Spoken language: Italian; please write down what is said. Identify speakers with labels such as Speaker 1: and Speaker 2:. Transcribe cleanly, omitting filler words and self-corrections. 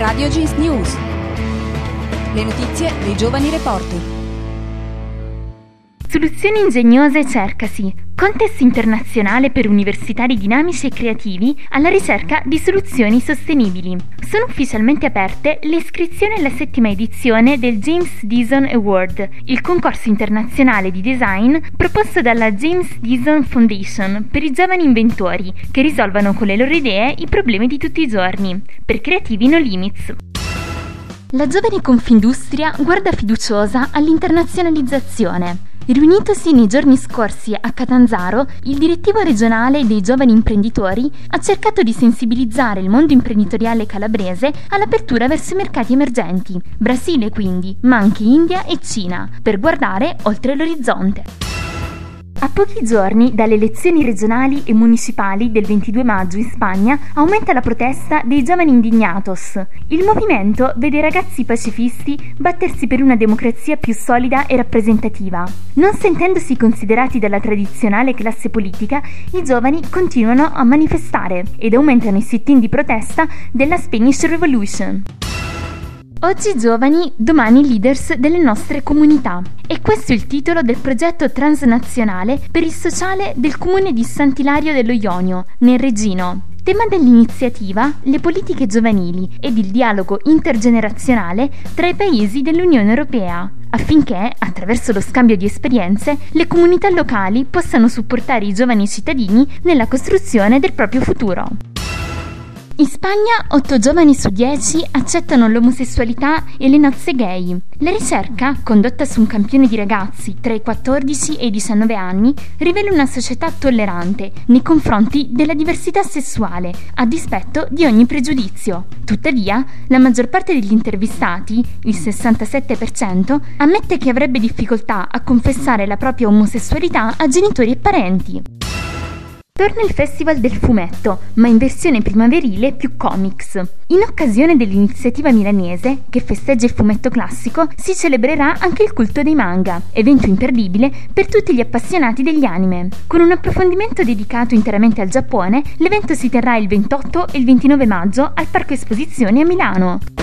Speaker 1: Radio Jeans News. Le notizie dei giovani reporter.
Speaker 2: Soluzioni ingegnose cercasi. Contest internazionale per universitari dinamici e creativi alla ricerca di soluzioni sostenibili. Sono ufficialmente aperte le iscrizioni alla 7ª edizione del James Dyson Award, il concorso internazionale di design proposto dalla James Dyson Foundation per i giovani inventori che risolvano con le loro idee i problemi di tutti i giorni. Per creativi no limits. La giovane Confindustria guarda fiduciosa all'internazionalizzazione. Riunitosi nei giorni scorsi a Catanzaro, il direttivo regionale dei giovani imprenditori ha cercato di sensibilizzare il mondo imprenditoriale calabrese all'apertura verso i mercati emergenti, Brasile quindi, ma anche India e Cina, per guardare oltre l'orizzonte. A pochi giorni dalle elezioni regionali e municipali del 22 maggio in Spagna aumenta la protesta dei giovani indignatos. Il movimento vede i ragazzi pacifisti battersi per una democrazia più solida e rappresentativa. Non sentendosi considerati dalla tradizionale classe politica, i giovani continuano a manifestare ed aumentano i sit-in di protesta della Spanish Revolution. Oggi giovani, domani leaders delle nostre comunità. E questo è il titolo del progetto transnazionale per il sociale del comune di Sant'Ilario dello Ionio, nel Regino. Tema dell'iniziativa: le politiche giovanili ed il dialogo intergenerazionale tra i paesi dell'Unione Europea, affinché, attraverso lo scambio di esperienze, le comunità locali possano supportare i giovani cittadini nella costruzione del proprio futuro. In Spagna 8 giovani su 10 accettano l'omosessualità e le nozze gay. La ricerca, condotta su un campione di ragazzi tra i 14 e i 19 anni, rivela una società tollerante nei confronti della diversità sessuale, a dispetto di ogni pregiudizio. Tuttavia, la maggior parte degli intervistati, il 67%, ammette che avrebbe difficoltà a confessare la propria omosessualità a genitori e parenti. Torna il Festival del Fumetto, ma in versione primaverile più comics. In occasione dell'iniziativa milanese, che festeggia il fumetto classico, si celebrerà anche il culto dei manga, evento imperdibile per tutti gli appassionati degli anime. Con un approfondimento dedicato interamente al Giappone, l'evento si terrà il 28 e il 29 maggio al Parco Esposizioni a Milano.